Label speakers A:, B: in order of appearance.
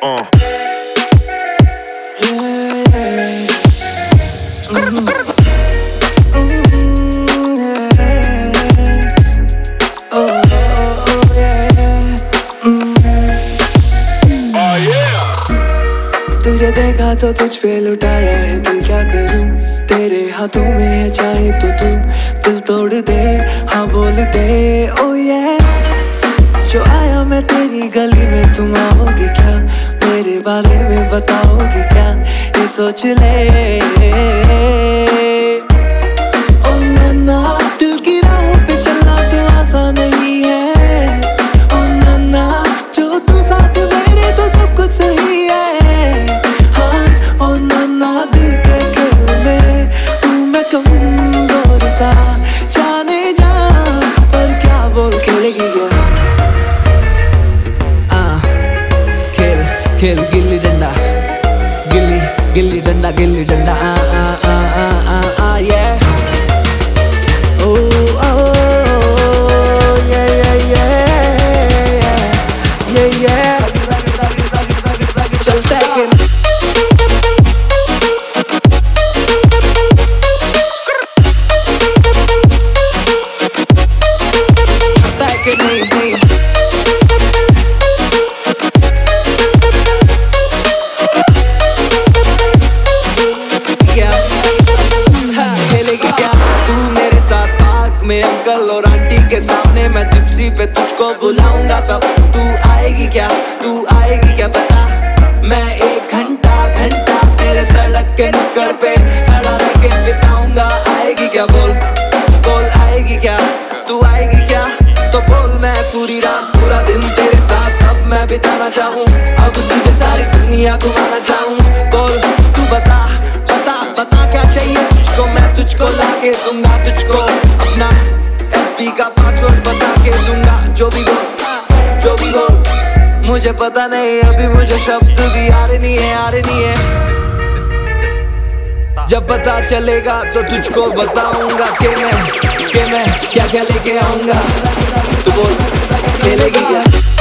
A: तुझे देखा तो तुझ पे लुटाया है दिल, क्या करूं तेरे हाथों में है, चाहे तो तू दिल तोड़ दे, हाँ बोल दे ओ ये। जो आया मैं तेरी गली में, तुम आओगे क्या, मेरे बारे में बताओगे क्या, ये सोच ले। ओ नन्ना दिल की राहों पे चलना तो आसान नहीं है, ओ नन्ना जो तू साथ मेरे तो सब कुछ सही है।
B: खेल गिल्ली डंडा, गिल्ली gilli danda, gilli danda, yeah. Oh, yeah, yeah, yeah, yeah, yeah. चलता है खेल, चलता है कि नहीं नहीं। में अंकल और आंटी के सामने मैं जिप्सी पे तुझको बुलाऊंगा, तब तू आएगी क्या, तू आएगी क्या बता। मैं एक घंटा घंटा तेरे सड़क के नुक्कड़ पे खड़ा रह के बिताऊंगा, आएगी क्या बोल बोल, आएगी क्या, तू आएगी क्या तो बोल। मैं पूरी रात पूरा दिन तेरे साथ अब मैं बिताना चाहूँ, अब तुझे सारी दुनिया घुमाना चाहूँ। बोल तू बता बता बता क्या चाहिए तुझको, मैं तुझको लाके दूंगा, तुझको अपना FB का पासवर्ड बता के दूंगा। जो भी हो मुझे पता नहीं, अभी मुझे शब्द भी आ रही नहीं है। जब पता चलेगा तो तुझको बताऊंगा कि मैं क्या क्या लेके आऊंगा। तू बोल खेलेगी क्या।